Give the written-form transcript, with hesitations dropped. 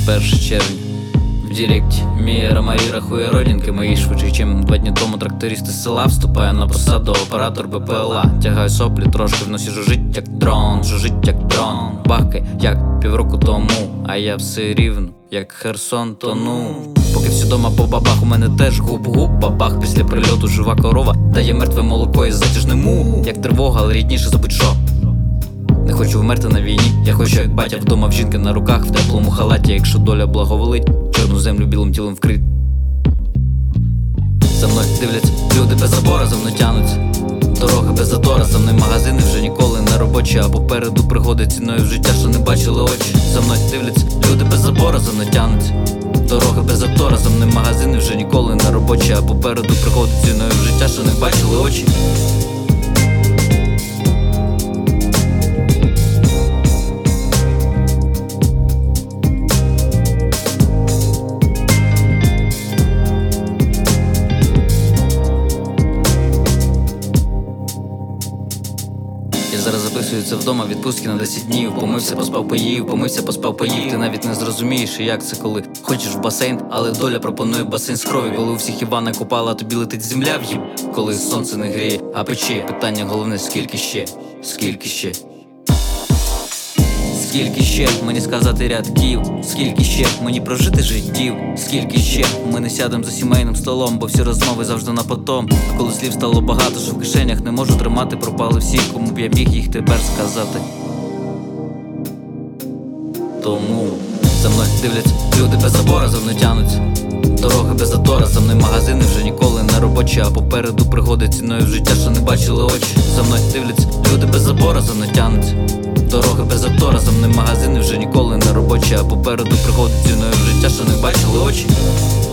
1 червня. В директі Мієра Марі рахує родинки мої швидше, чим 2 дні тому тракторист із села вступає на посаду оператор БПЛА. Тягаю соплі трошки, в носі жужить як дрон, жужить як дрон. Бахкай, як півроку тому, а я все рівно, як Херсон тону. Поки всі дома по бабах, у мене теж губ-губ бабах. Після прильоту жива корова дає мертве молоко із затяжним му. Як тривога, але рідніше за будь-що. Не хочу вмерти на війні, я хочу як батя вдома в жінки на руках, в теплому халаті, якщо доля благоволить, чорну землю білим тілом вкрит. За мною дивляться люди без забора, за мною тянуться дороги без затора. За мною магазини вже ніколи не робочі, а попереду пригоди ціною в життя, що не бачили очі. За мною дивляться люди без забора, за мною тянуться дороги без затора. За мною магазини вже ніколи не робочі, а попереду пригоди ціною в життя, що не бачили очі. Я зараз записую це вдома, відпустки на 10 днів. Помився, поспав, поїв, помився, поспав, поїв. Ти навіть не зрозумієш, як це, коли хочеш в басейн, але доля пропонує басейн з крові. Коли у всіх Івана купала, а тобі летить земля в їм. Коли сонце не гріє, а пече. Питання головне, скільки ще, скільки ще. Скільки ще мені сказати рядків, скільки ще мені прожити життів, скільки ще ми не сядем за сімейним столом, бо всі розмови завжди на потом. А коли слів стало багато, що в кишенях не можу тримати, пропали всі, кому б я міг їх тепер сказати. Тому за мною дивляться люди без забора, за мною тянуться дороги без затора. За мною магазини вже ніколи не робочі, а попереду пригоди ціною в життя, що не бачили очі. За мною дивляться люди без забора, за мною тянуться дороги без затора. За мною магазини вже ніколи не робочі, а попереду пригоди ціною в життя, що не бачили очі.